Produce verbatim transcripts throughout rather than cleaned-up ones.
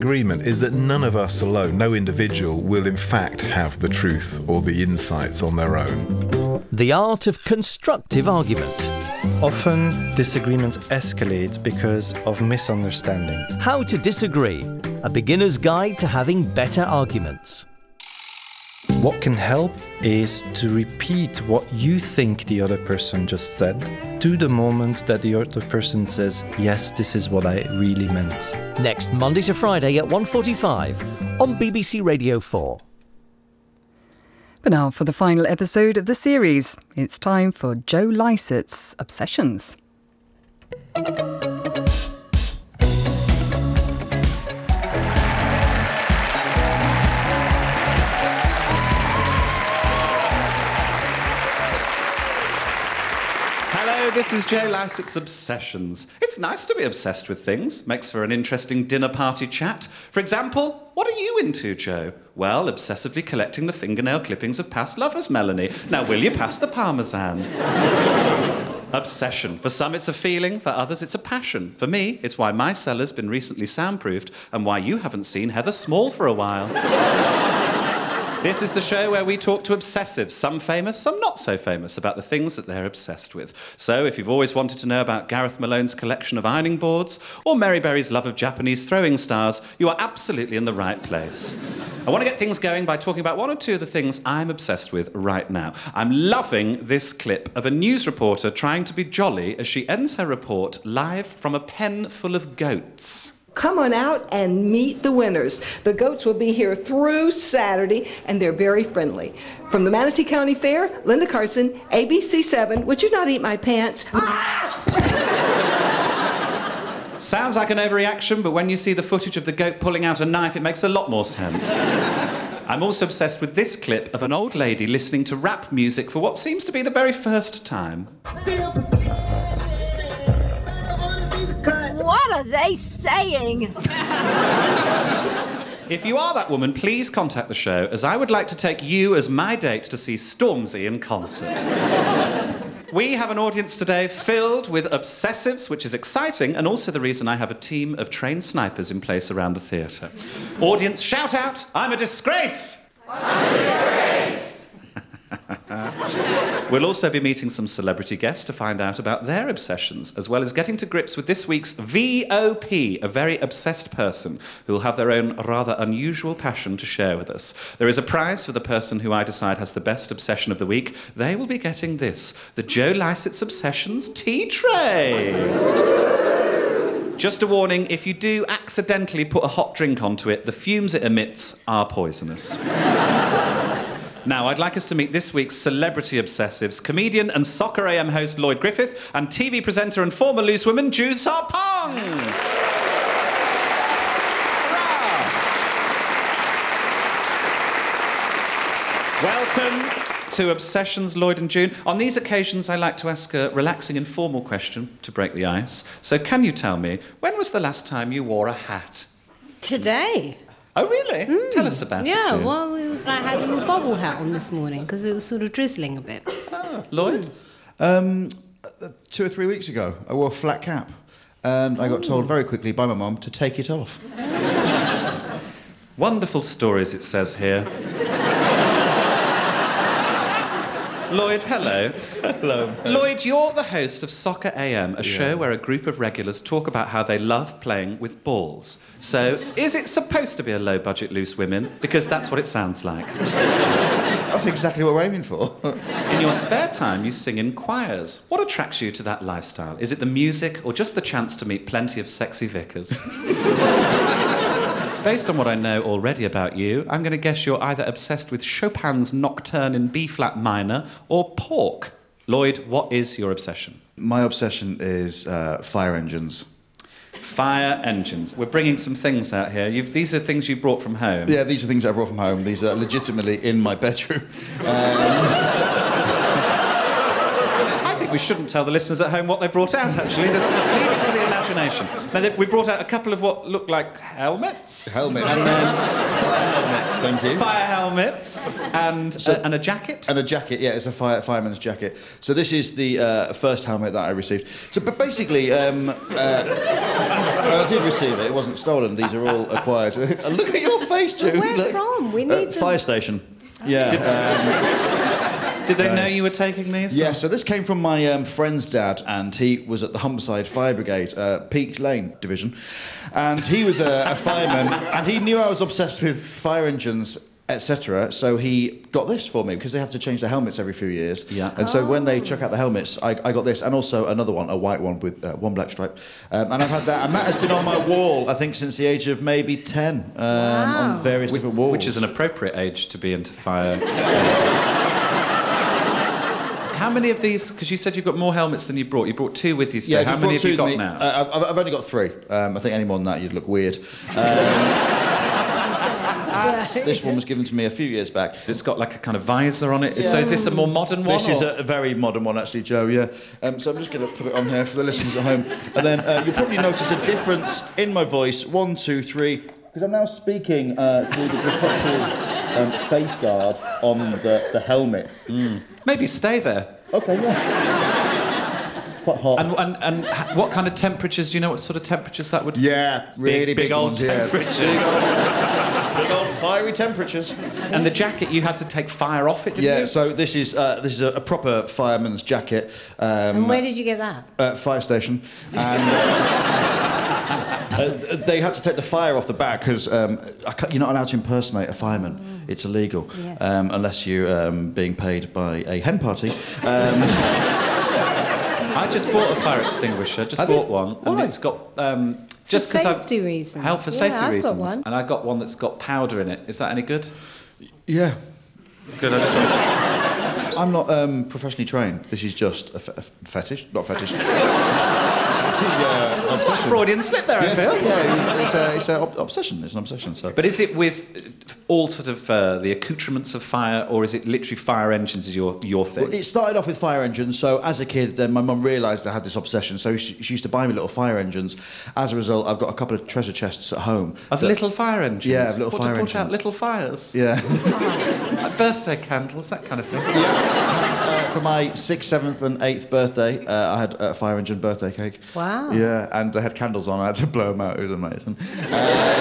Agreement is that none of us alone, no individual, will in fact have the truth or the insights on their own. The art of constructive argument. Often disagreements escalate because of misunderstanding. How to disagree. A beginner's guide to having better arguments. What can help is to repeat what you think the other person just said to the moment that the other person says, yes, this is what I really meant. Next Monday to Friday at one forty-five on B B C Radio four. But now for the final episode of the series. It's time for Joe Lycett's Obsessions. This is Joe Lycett's Obsessions. It's nice to be obsessed with things. Makes for an interesting dinner party chat. For example, what are you into, Joe? Well, obsessively collecting the fingernail clippings of past lovers, Melanie. Now, will you pass the parmesan? Obsession. For some, it's a feeling. For others, it's a passion. For me, it's why my cellar's been recently soundproofed and why you haven't seen Heather Small for a while. This is the show where we talk to obsessives, some famous, some not so famous, about the things that they're obsessed with. So if you've always wanted to know about Gareth Malone's collection of ironing boards or Mary Berry's love of Japanese throwing stars, you are absolutely in the right place. I want to get things going by talking about one or two of the things I'm obsessed with right now. I'm loving this clip of a news reporter trying to be jolly as she ends her report live from a pen full of goats. Come on out and meet the winners. The goats will be here through Saturday, and they're very friendly. From the Manatee County Fair, Linda Carson, A B C seven, would you not eat my pants? Sounds like an overreaction, but when you see the footage of the goat pulling out a knife, it makes a lot more sense. I'm also obsessed with this clip of an old lady listening to rap music for what seems to be the very first time. What are they saying? If you are that woman, please contact the show, as I would like to take you as my date to see Stormzy in concert. We have an audience today filled with obsessives, which is exciting, and also the reason I have a team of trained snipers in place around the theatre. Audience, shout out, I'm a disgrace! I'm a disgrace! We'll also be meeting some celebrity guests to find out about their obsessions, as well as getting to grips with this week's V O P, a very obsessed person who will have their own rather unusual passion to share with us. There is a prize for the person who I decide has the best obsession of the week. They will be getting this, the Joe Lycett's Obsessions tea tray. Just a warning, if you do accidentally put a hot drink onto it, the fumes it emits are poisonous. Now, I'd like us to meet this week's celebrity obsessives, comedian and Soccer A M host Lloyd Griffith, and T V presenter and former loose woman Ju Sarpong. Welcome to Obsessions, Lloyd and June. On these occasions, I like to ask a relaxing, informal question to break the ice. So can you tell me, when was the last time you wore a hat? Today. Oh, really? Mm. Tell us about yeah, it, June. well, I had a little bobble hat on this morning because it was sort of drizzling a bit. Oh, Lloyd? Mm. Um, two or three weeks ago, I wore a flat cap, and I got told very quickly by my mum to take it off. Wonderful stories, it says here. Lloyd, hello. Hello. Lloyd, you're the host of Soccer A M, a yeah. show where a group of regulars talk about how they love playing with balls. So, is it supposed to be a low-budget loose women? Because that's what it sounds like. That's exactly what we're aiming for. In your spare time, you sing in choirs. What attracts you to that lifestyle? Is it the music or just the chance to meet plenty of sexy vicars? Based on what I know already about you, I'm going to guess you're either obsessed with Chopin's Nocturne in B-flat minor or pork. Lloyd, what is your obsession? My obsession is uh, fire engines. Fire engines. We're bringing some things out here. You've, these are things you brought from home. Yeah, these are things I brought from home. These are legitimately in my bedroom. Um, so... I think we shouldn't tell the listeners at home what they brought out, actually. Just leave it to the imagination. imagination. Now, th- we brought out a couple of what look like helmets. Helmets. And then Fire helmets, thank you. fire helmets. And, So- uh, and a jacket. And a jacket, yeah, it's a fire, fireman's jacket. So this is the uh, first helmet that I received. So, but basically, um, uh, well, I did receive it. It wasn't stolen. These are all acquired. Look at your face, June. Where Look. from? We Uh, need to... fire station. Yeah. um, Did they know you were taking these? Yeah, so this came from my um, friend's dad, and he was at the Humberside Fire Brigade, uh, Peak Lane Division, and he was a, a fireman, and he knew I was obsessed with fire engines, et cetera. So he got this for me because they have to change their helmets every few years. Yeah. And so when they chuck out the helmets, I, I got this, and also another one, a white one with uh, one black stripe, um, and I've had that, and that has been on my wall, I think, since the age of maybe ten, um, Wow. on various different walls. Which is an appropriate age to be into fire. How many of these? Because you said you've got more helmets than you brought. You brought two with you today. Yeah, How just many brought have you two got with me. now? Uh, I've, I've only got three. Um, I think any more than that, you'd look weird. Um, this one was given to me a few years back. It's got like a kind of visor on it. So is this a more modern one? This is or- a, a very modern one, actually, Joe, yeah. Um, so I'm just going to put it on here for the listeners at home. And then uh, you'll probably notice a difference in my voice. One, two, three. Because I'm now speaking uh, through the protective um, face guard on the, the helmet. Maybe stay there. Okay, yeah. Quite hot. And, and, and ha- what kind of temperatures? Do you know what sort of temperatures that would? yeah, really big, big, big old ones, yeah. temperatures. Big old, big old fiery temperatures. And the jacket, you had to take fire off it, didn't Yeah, you? so this is uh, this is a, a proper fireman's jacket. Um, And where did you get that? uh, fire station, and uh, uh, they had to take the fire off the back because um, I ca- you're not allowed to impersonate a fireman. Mm. It's illegal Yeah. um, unless you're um, being paid by a hen party. Um, I just bought a fire extinguisher. Just Have bought you? one, Why? and it's got um, just For because I've safety reasons. Health for Yeah, safety I've got reasons. one. And I got one that's got powder in it. Is that any good? yeah, Good. I just wanted to... I'm not um, professionally trained. This is just a, fe- a fetish, not fetish. It's like Freudian slip there, I feel. Yeah, it's a, it's a ob- obsession. It's an obsession. So. But is it with all sort of uh, the accoutrements of fire, or is it literally fire engines is your your thing? Well, it started off with fire engines. So as a kid, then my mum realised I had this obsession. So she, she used to buy me little fire engines. As a result, I've got a couple of treasure chests at home. Of that- little fire engines? Yeah, of little what, fire to put out engines. little fires? Yeah. Like birthday candles, that kind of thing. uh, for my sixth, seventh, and eighth birthday, uh, I had a fire engine birthday cake. Wow. Yeah, and they had candles on. I had to blow them out. It was amazing. Uh,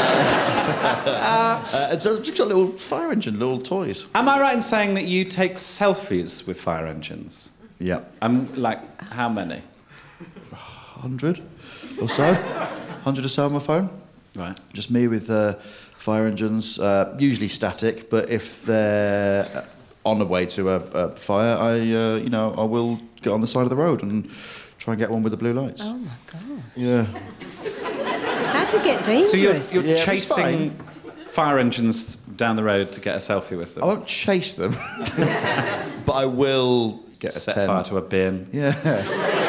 uh, and so I've just got little fire engine, little toys. Am I right in saying that you take selfies with fire engines? Yeah. Um, like, how many? Hundred or so. Hundred or so on my phone. Right. Just me with uh, fire engines, uh, usually static, but if they're on the way to a, a fire, I, uh, you know, I will get on the side of the road and try and get one with the blue lights. Oh my god. Yeah. That could get dangerous. So you're, you're Yeah, it's chasing fire engines down the road to get a selfie with them? I won't chase them, but I will get a Set ten. fire to a bin. Yeah.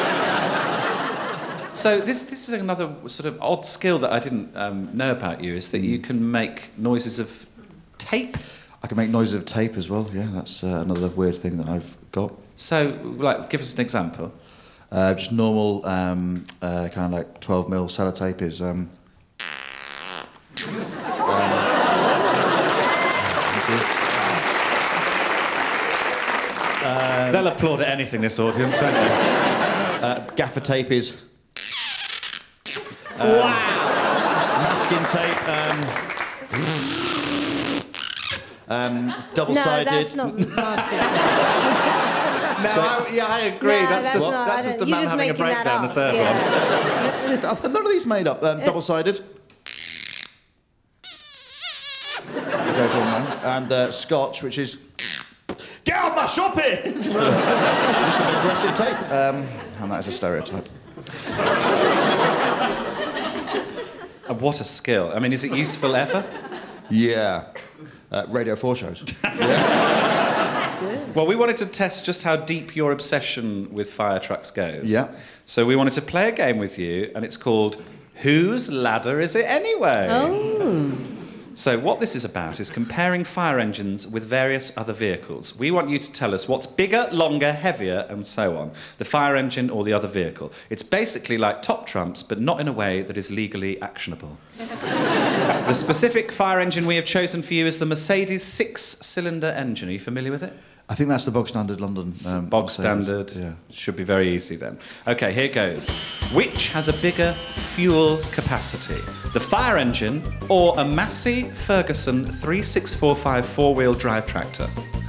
So this this is another sort of odd skill that I didn't um, know about you, is that you can make noises of tape. I can make noises of tape as well. Yeah, that's uh, another weird thing that I've got. So, like, give us an example. Uh, just normal, um, uh, kind of like twelve mil sellotape is. Um, um, They'll applaud at anything, this audience, won't they? uh, gaffer tape is. Um, wow! Masking tape. Um, um, No, double-sided. that's not masking. No, I, yeah, I agree. No, that's, that's just not- that's I just a don't- you're man just having a making that breakdown. The up, third yeah. one. None of these made up. Um, double-sided. It goes on there. And uh, Scotch, which is. Get out my shopping! just, a, just an aggressive tape. Um, and that is a stereotype. And what a skill. I mean, is it useful ever? Yeah. Uh, Radio four shows. Well, we wanted to test just how deep your obsession with fire trucks goes. Yeah. So we wanted to play a game with you, and it's called Whose Ladder Is It Anyway? Oh. So what this is about is comparing fire engines with various other vehicles. We want you to tell us what's bigger, longer, heavier, and so on. The fire engine or the other vehicle. It's basically like top trumps, but not in a way that is legally actionable. The specific fire engine we have chosen for you is the Mercedes six-cylinder engine. Are you familiar with it? I think that's the bog standard London. Um, bog standard. Yeah. Should be very easy then. OK, here goes. Which has a bigger fuel capacity? The fire engine or a Massey Ferguson three six four five four-wheel drive tractor?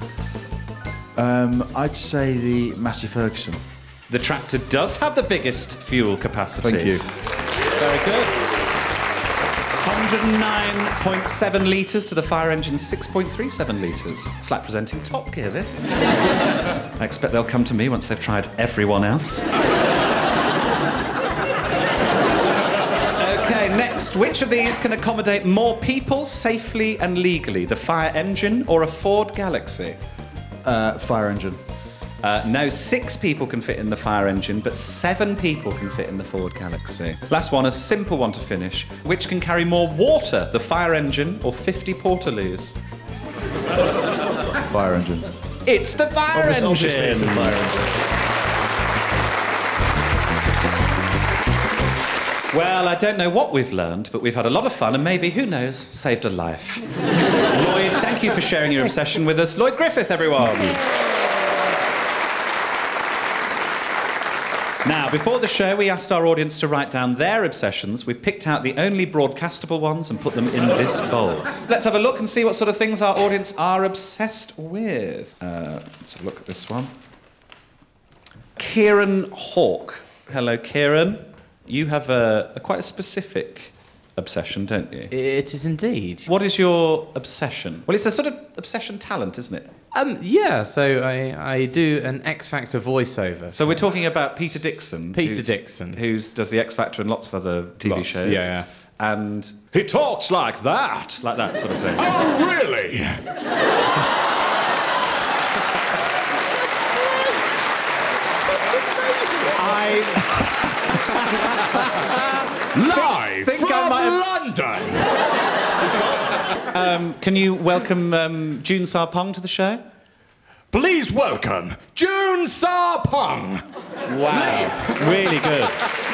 Um, I'd say the Massey Ferguson. The tractor does have the biggest fuel capacity. Thank you. Very good. one hundred nine point seven litres to the fire engine's six point three seven litres. It's like presenting Top Gear, this, isn't it? I expect they'll come to me once they've tried everyone else. OK, next. Which of these can accommodate more people safely and legally? The fire engine or a Ford Galaxy? Uh, fire engine. Uh, no, six people can fit in the fire engine, but seven people can fit in the Ford Galaxy. Last one, a simple one to finish. Which can carry more water, the fire engine or fifty Portaloos? Fire engine. It's the fire Obviously, engine! obviously it's the fire engine. Well, I don't know what we've learned, but we've had a lot of fun and maybe, who knows, saved a life. Lloyd, thank you for sharing your obsession with us. Lloyd Griffith, everyone. Now, before the show, we asked our audience to write down their obsessions. We've picked out the only broadcastable ones and put them in this bowl. Let's have a look and see what sort of things our audience are obsessed with. Uh, let's have a look at this one. Kieran Hawke. Hello, Kieran. You have a, a quite a specific obsession, don't you? It is indeed. What is your obsession? Well, it's a sort of obsession talent, isn't it? Um, yeah, so I, I do an X Factor voiceover. So we're talking about Peter Dixon. Peter who's, Dixon. Who does the X Factor and lots of other T V Lots, shows. yeah. And he talks like that. Like that sort of thing. Oh, really? I... Live think from I might have... London! um, can you welcome um, June Sarpong to the show? Please welcome June Sarpong! Wow, really good.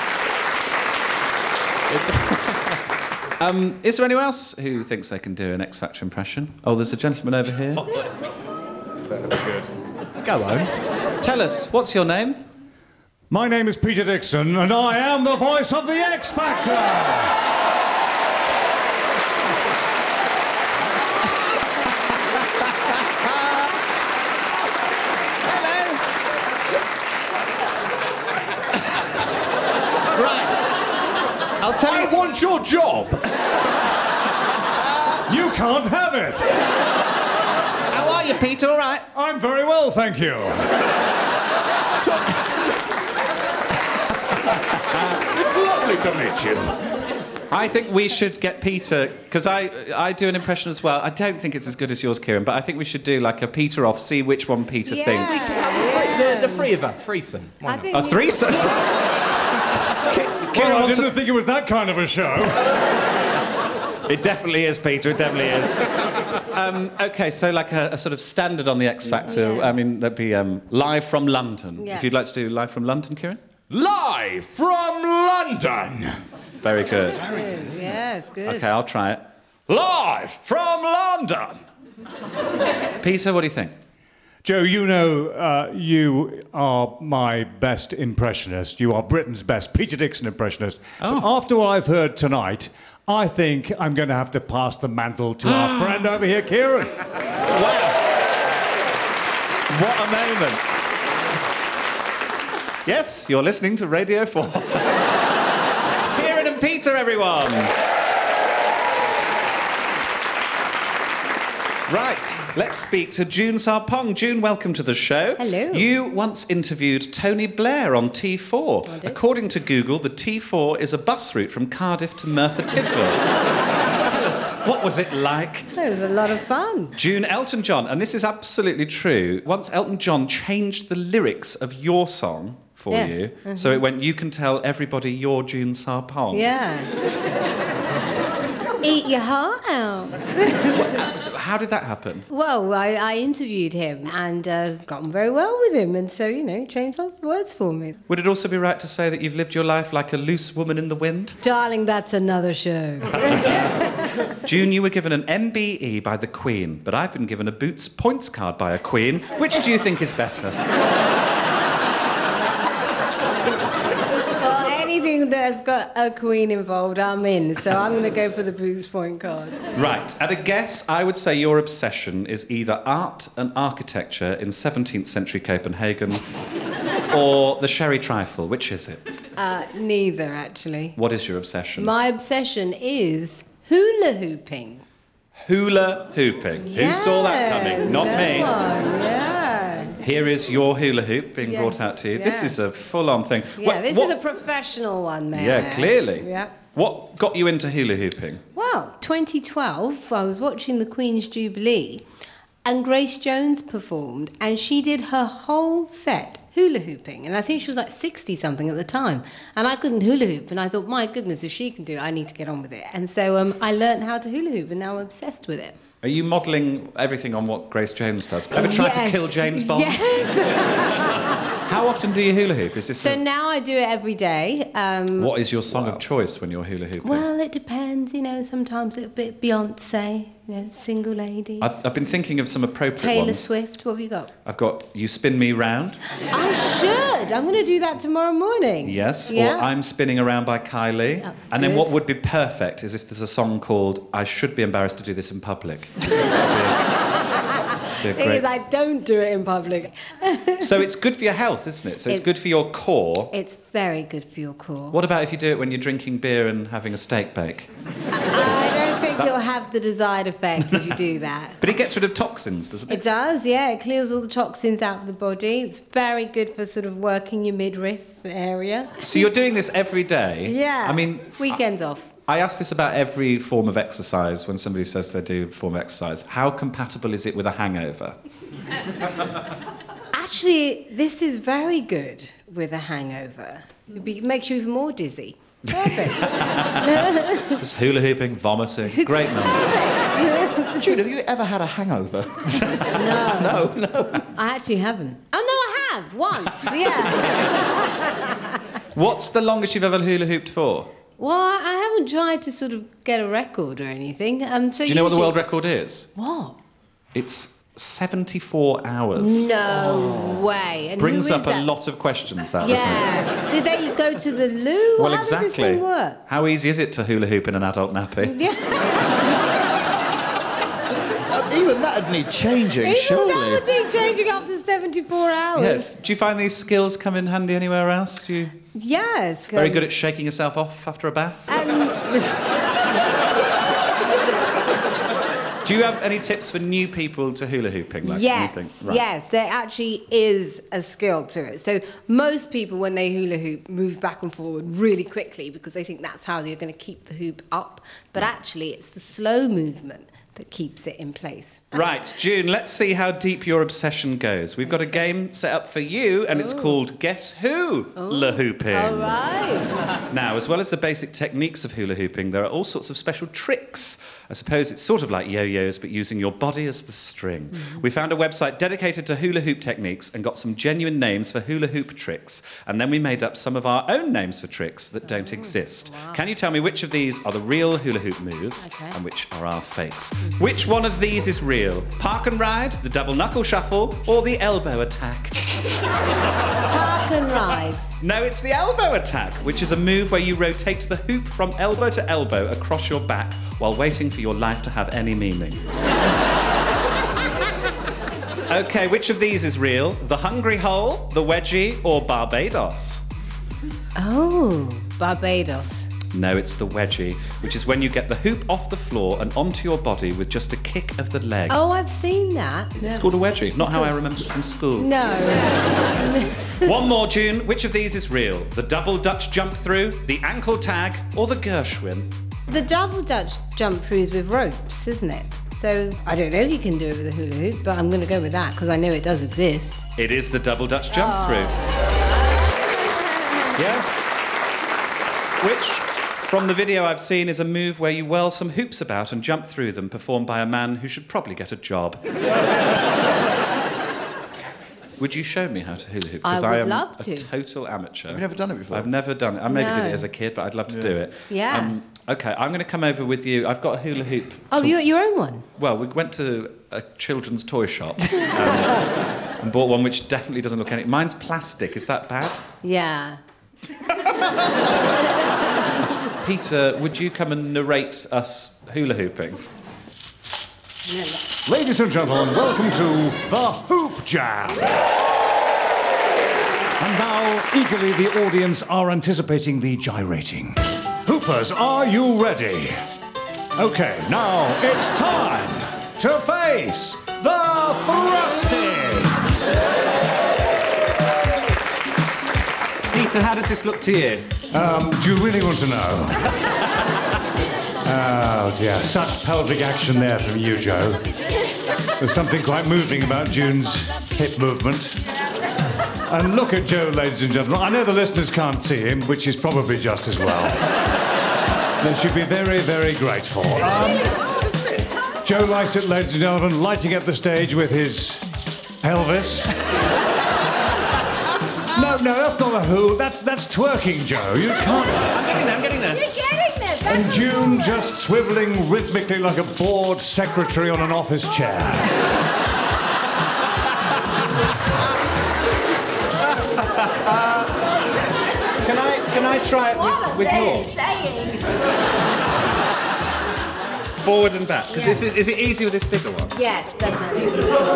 um, is there anyone else who thinks they can do an X Factor impression? Oh, there's a gentleman over here. Good. Go on. Tell us, what's your name? My name is Peter Dixon, and I am the voice of the X Factor! I'll tell you... I want your job! You can't have it! How are you, Peter? All right? I'm very well, thank you. It's lovely to meet you. I think we should get Peter, because I, I do an impression as well. I don't think it's as good as yours, Kieran, but I think we should do like a Peter off, see which one Peter Yeah. thinks. Yeah. The, the three of us, threesome. Why I not? think A we- threesome? Ki- Kieran Well, I wants didn't a- think it was that kind of a show. It definitely is, Peter, it definitely is. um, OK, so like a, a sort of standard on the X Factor, Yeah. I mean, that'd be um, live from London. Yeah. If you'd like to do live from London, Kieran? Live from London! Very good. Good. Yeah, it's good. OK, I'll try it. Live from London! Peter, what do you think? Joe, you know, uh, you are my best impressionist. You are Britain's best Peter Dixon impressionist. Oh. But after what I've heard tonight, I think I'm going to have to pass the mantle to our friend over here, Kieran. Wow! What a moment. Yes, you're listening to Radio four. Kieran and Peter, everyone. Right, let's speak to June Sarpong. June, welcome to the show. Hello. You once interviewed Tony Blair on T four. I did. According to Google, the T four is a bus route from Cardiff to Merthyr Tydfil. Tell us, what was it like? It was a lot of fun. June, Elton John, and this is absolutely true. Once Elton John changed the lyrics of your song for Yeah. you, Mhm. so it went, you can tell everybody you're June Sarpong. Yeah. Eat your heart out. How did that happen? Well, I, I interviewed him and uh, got on very well with him, and so, you know, changed up the words for me. Would it also be right to say that you've lived your life like a loose woman in the wind? Darling, that's another show. June, you were given an M B E by the Queen, but I've been given a Boots points card by a Queen. Which do you think is better? Well, anything that's got a Queen involved, I'm in, so I'm going to go for the Boots point card. Right, at a guess, I would say your obsession is either art and architecture in seventeenth century Copenhagen or the sherry trifle. Which is it? Uh, neither, actually. What is your obsession? My obsession is hula hooping. Hula hooping. Yeah, Who saw that coming? Not no me. One, yeah. Here is your hula hoop being Yes, brought out to you. yeah. This is a full-on thing. Yeah, What- this what- is a professional one, man. Yeah, clearly. Yeah. What got you into hula hooping? Well, twenty twelve, I was watching the Queen's Jubilee, and Grace Jones performed, and she did her whole set hula hooping, and I think she was like sixty something at the time, and I couldn't hula hoop, and I thought, my goodness, if she can do it, I need to get on with it, and so um, I learned how to hula hoop, and now I'm obsessed with it. Are you modelling everything on what Grace Jones does? Ever tried to Yes. kill James Bond? Yes. How often do you hula hoop? Is this So a- now I do it every day. Um, What is your song of choice when you're hula hooping? Well, it depends, you know, sometimes a little bit Beyonce, you know, Single Lady. I've, I've been thinking of some appropriate Taylor ones. Swift, what have you got? I've got You Spin Me Round. I should. I'm going to do that tomorrow morning. Yes. Yeah. Or I'm Spinning Around by Kylie. Oh, and then good. what would be perfect is if there's a song called I Should Be Embarrassed to Do This in Public. That'd be a- be a Thing great- is, I don't do it in public. So it's good for your health, isn't it? So it's It- good for your core. It's very good for your core. What about if you do it when you're drinking beer and having a steak bake? I don't think That- it'll have the desired effect if you do that. But it gets rid of toxins, doesn't it? It does, yeah. It clears all the toxins out of the body. It's very good for sort of working your midriff area. So you're doing this every day? Yeah. I mean, Weekends off. I ask this about every form of exercise when somebody says they do a form of exercise. How compatible is it with a hangover? Actually, this is very good with a hangover. It be- makes you even more dizzy. Perfect. Just hula hooping, vomiting. Great number. June, have you ever had a hangover? No. No, no. I actually haven't. Oh, no, I have. Once, yeah. What's the longest you've ever hula hooped for? Well, I haven't tried to sort of get a record or anything. Um, so Do you know what the usually world it's- record is? What? It's seventy-four hours. No way. And Brings who is up that? a lot of questions, that, doesn't it? Yeah. Did they go to the loo? Well, How exactly. did this thing work? How easy is it to hula hoop in an adult nappy? Yeah. Uh, Even that'd need changing, Even surely. that would be changing after seventy-four hours. Yes. Do you find these skills come in handy anywhere else? Do you Yes. very um, good at shaking yourself off after a bath? Do you have any tips for new people to hula hooping? Like yes, you think? Right. yes, there actually is a skill to it. So most people, when they hula hoop, move back and forward really quickly because they think that's how you're going to keep the hoop up. But actually, it's the slow movement that keeps it in place. Right, June, let's see how deep your obsession goes. We've got a game set up for you, and it's called Guess Who La Hooping. All right. Now, as well as the basic techniques of hula hooping, there are all sorts of special tricks. I suppose it's sort of like yo-yos, but using your body as the string. Mm-hmm. We found a website dedicated to hula hoop techniques and got some genuine names for hula hoop tricks. And then we made up some of our own names for tricks that don't exist. wow. Can you tell me which of these are the real hula hoop moves Okay. and which are our fakes? Which one of these is real? Park and ride, the double knuckle shuffle, or the elbow attack? Park and ride. No, it's the elbow attack, which is a move where you rotate the hoop from elbow to elbow across your back while waiting for your life to have any meaning. Okay, which of these is real? The hungry hole, the wedgie, or Barbados? Oh, Barbados. No, it's the wedgie, which is when you get the hoop off the floor and onto your body with just a kick of the leg. Oh, I've seen that. No. It's called a wedgie, not how I remember it from school. No. One more, June. Which of these is real? The double Dutch jump through, the ankle tag, or the Gershwin? The double Dutch jump throughs with ropes, isn't it? So I don't know if you can do it with a hula hoop, but I'm going to go with that because I know it does exist. It is the double Dutch jump Oh. through. Yes. Which From the video I've seen is a move where you whirl some hoops about and jump through them, performed by a man who should probably get a job. Would you show me how to hula hoop? I Because would I am love a to. total amateur. Have you never done it before? I've never done it. I maybe did No. it as a kid, but I'd love to do it. Yeah. Um, okay, I'm going to come over with you. I've got a hula hoop. Oh, to- you your own one? Well, we went to a children's toy shop and, and bought one which definitely doesn't look any... Mine's plastic. Is that bad? Yeah. Peter, would you come and narrate us hula hooping? Ladies and gentlemen, welcome to the Hoop Jam. And now, eagerly, the audience are anticipating the gyrating. Hoopers, are you ready? Okay, now it's time to face the thrusting. Peter, how does this look to you? Um, do you really want to know? Oh dear, such pelvic action there from you, Joe. There's something quite moving about June's hip movement. And look at Joe, ladies and gentlemen. I know the listeners can't see him, which is probably just as well. They should be very, very grateful. Um, Joe Lycett, ladies and gentlemen, lighting up the stage with his pelvis. No, no, that's not a who. That's that's twerking, Joe. You can't. I'm getting there, I'm getting there. You're getting there. And June just swivelling rhythmically like a bored secretary on an office chair. Can I can I try it What with, with are they yours? saying? Forward and back. Because Yeah. is, is it easy with this bigger one? Yes, definitely.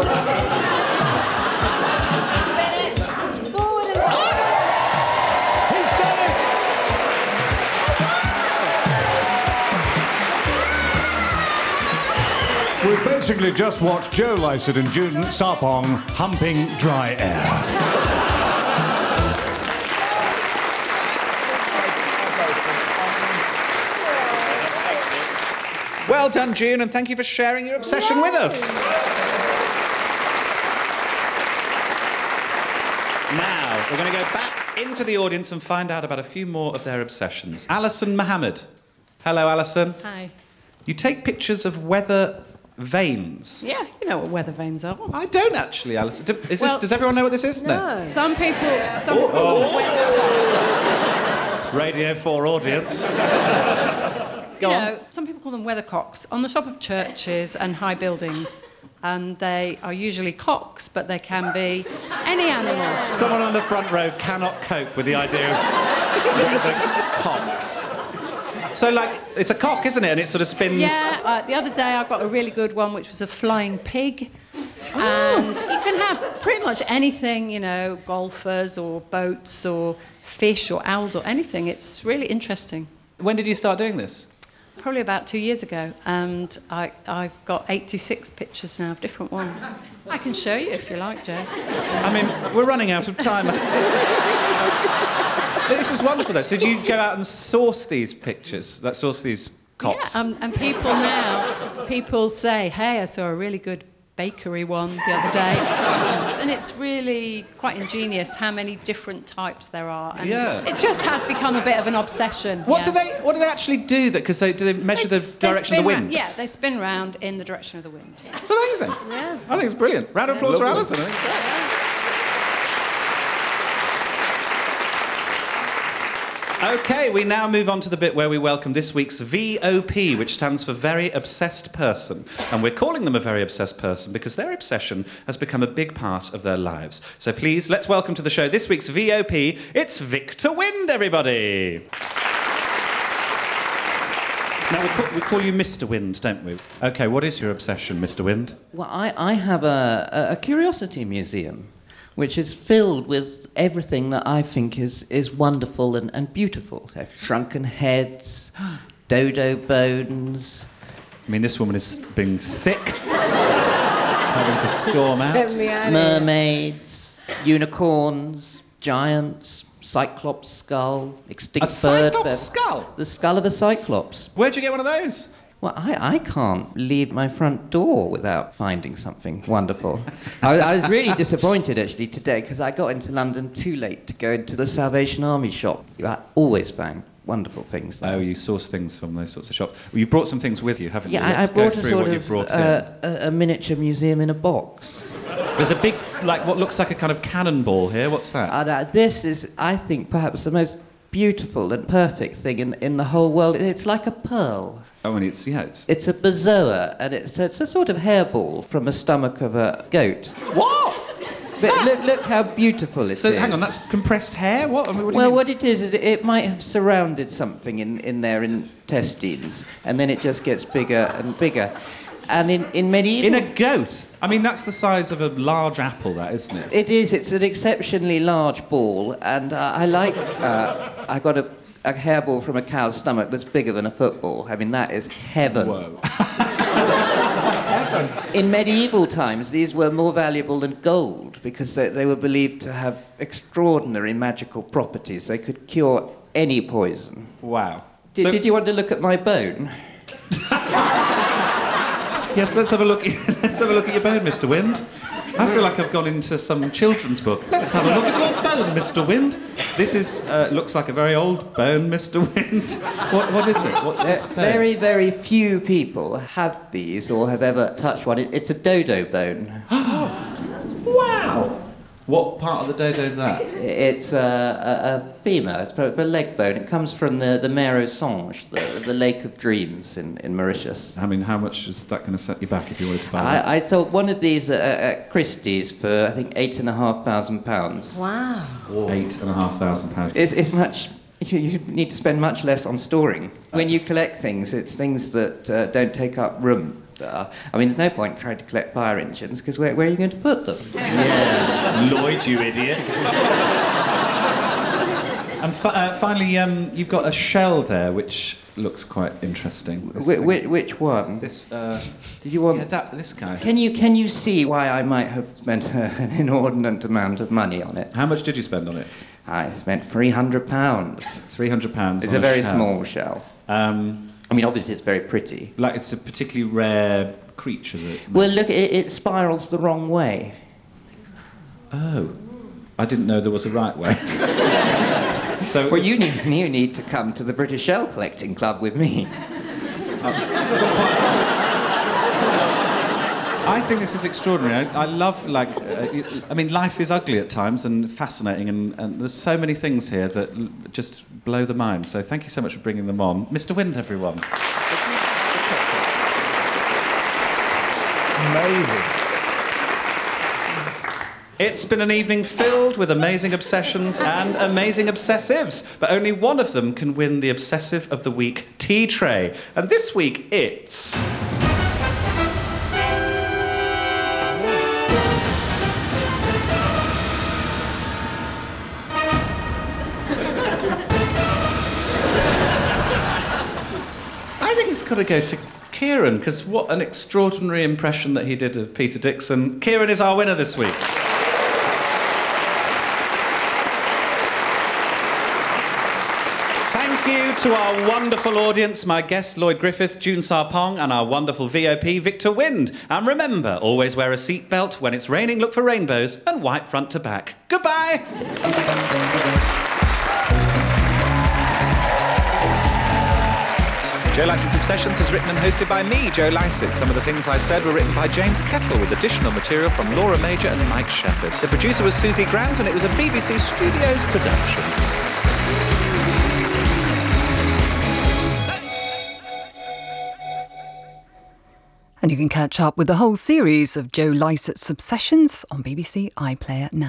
Forward and back. He's done it! We've basically just watched Joe Lycett and June Sarpong humping dry air. Well done, June, and thank you for sharing your obsession with us. Now, we're going to go back into the audience and find out about a few more of their obsessions. Alison Mohammed. Hello, Alison. Hi. You take pictures of weather vanes. Yeah, you know what weather vanes are. I don't actually, Alison. Do- Is Well, this, does everyone know what this is? No. Some people, some Oh, people call them weather, Radio four audience. you Go on. know, some people call them weathercocks on the top of churches and high buildings. And they are usually cocks, but they can be any animal. Someone on the front row cannot cope with the idea of weather cocks. So, like, it's a cock, isn't it? And it sort of spins. Yeah, uh, the other day I got a really good one, which was a flying pig. And you can have pretty much anything, you know, golfers or boats or fish or owls or anything. It's really interesting. When did you start doing this? Probably about two years ago, and I, I've got eighty-six pictures now of different ones. I can show you if you like, Joe. I mean, we're running out of time. This is wonderful, though. So, do you go out and source these pictures? Like, source these cocks? Yeah, um, and people now, people say, hey, I saw a really good bakery one the other day. And it's really quite ingenious how many different types there are. And Yeah. it just has become a bit of an obsession. What yeah. do they? What do they actually do? That because they do they measure They- the they direction of the spin wind? round- yeah, they spin round in the direction of the wind. Yeah. It's amazing. Yeah. I think it's brilliant. Round of applause for Lovely. Alison. I think it's great. Okay, we now move on to the bit where we welcome this week's V O P, which stands for Very Obsessed Person. And we're calling them a very obsessed person because their obsession has become a big part of their lives. So please, let's welcome to the show this week's V O P. It's Victor Wind, everybody. Now, we call, we call you Mister Wind, don't we? Okay, what is your obsession, Mister Wind? Well, I, I have a, a, a curiosity museum, which is filled with everything that I think is, is wonderful and, and beautiful. So shrunken heads, dodo bones. I mean, this woman is being sick, having to storm out. Mermaids, unicorns, giants, cyclops skull, extinct A bird. cyclops but- skull? The skull of a cyclops. Where'd you get one of those? Well, I, I can't leave my front door without finding something wonderful. I, I was really disappointed, actually, today, because I got into London too late to go into the Salvation Army shop. You are always bang. wonderful things. Oh, you source things from those sorts of shops. Well, you brought some things with you, haven't Yeah, you? I, I Let's brought go a through sort what of you've brought uh, a, a miniature museum in a box. in. There's a big, like, what looks like a kind of cannonball here. What's that? And, uh, this is, I think, perhaps the most beautiful and perfect thing in, in the whole world. It's like a pearl. Oh, and it's, yeah, it's... It's a bezoar, and it's, it's a sort of hairball from the stomach of a goat. What? But look, look how beautiful it so, is. hang on, that's compressed hair? What? I mean, what do well, you mean? what it is, is it, it might have surrounded something in, in their intestines, and then it just gets bigger and bigger. And in, in medieval... In a goat? I mean, that's the size of a large apple, that, isn't it? It is. It's an exceptionally large ball, and uh, I like... Uh, I got a, a hairball from a cow's stomach that's bigger than a football. I mean, that is heaven. Whoa. In medieval times, these were more valuable than gold because they, they were believed to have extraordinary magical properties. They could cure any poison. Wow. Did, So- did you want to look at my bone? Yes, let's have a look. Let's have a look at your bone, Mister Wind. I feel like I've gone into some children's book. Let's have a look at your bone, Mister Wind. This is uh, looks like a very old bone, Mister Wind. What, what is it? What's this bone? Very, very few people have these or have ever touched one. It, it's a dodo bone. Wow! What part of the dodo is that? It's a, a, a femur. It's a, a leg bone. It comes from the, the Mer aux Songes, the, the Lake of Dreams in, in Mauritius. I mean, how much is that going to set you back if you wanted to buy that? I, I thought one of these uh, at Christie's for, I think, eight and a half thousand pounds. Wow. Eight and a half thousand pounds. It's, it's much... You, you need to spend much less on storing. When you collect things, it's things that uh, don't take up room. Uh, I mean, there's no point trying to collect fire engines, because where, where are you going to put them? Yeah. Lloyd, you idiot. And fi- uh, finally, um, you've got a shell there, which looks quite interesting. This Wh- thing. which, which one? This, uh... Did you want... Yeah, that, this guy. Can you, can you see why I might have spent uh, an inordinate amount of money on it? How much did you spend on it? I spent three hundred pounds. three hundred pounds It's on a very shell. small shell. Um, I mean, obviously, it's very pretty. like, it's a particularly rare creature that... Well, look, it, it spirals the wrong way. Oh. I didn't know there was a right way. So... Well, you need, you need to come to the British Shell Collecting Club with me. I think this is extraordinary. I, I love, like, uh, I mean, life is ugly at times and fascinating, and, and there's so many things here that l- just blow the mind. So thank you so much for bringing them on. Mister Wind, everyone. Amazing. It's been an evening filled with amazing obsessions and amazing obsessives, but only one of them can win the Obsessive of the Week tea tray. And this week it's... I think it's got to go to Kieran, because what an extraordinary impression that he did of Peter Dixon. Kieran is our winner this week. Thank you to our wonderful audience, my guests Lloyd Griffith, June Sarpong, and our wonderful V O P Victor Wind. And remember, always wear a seatbelt. When it's raining, look for rainbows and white front to back. Goodbye! Joe Lycett's Obsessions was written and hosted by me, Joe Lycett. Some of the things I said were written by James Kettle, with additional material from Laura Major and Mike Shepherd. The producer was Susie Grant, and it was a B B C Studios production. And you can catch up with the whole series of Joe Lycett's Obsessions on B B C iPlayer now.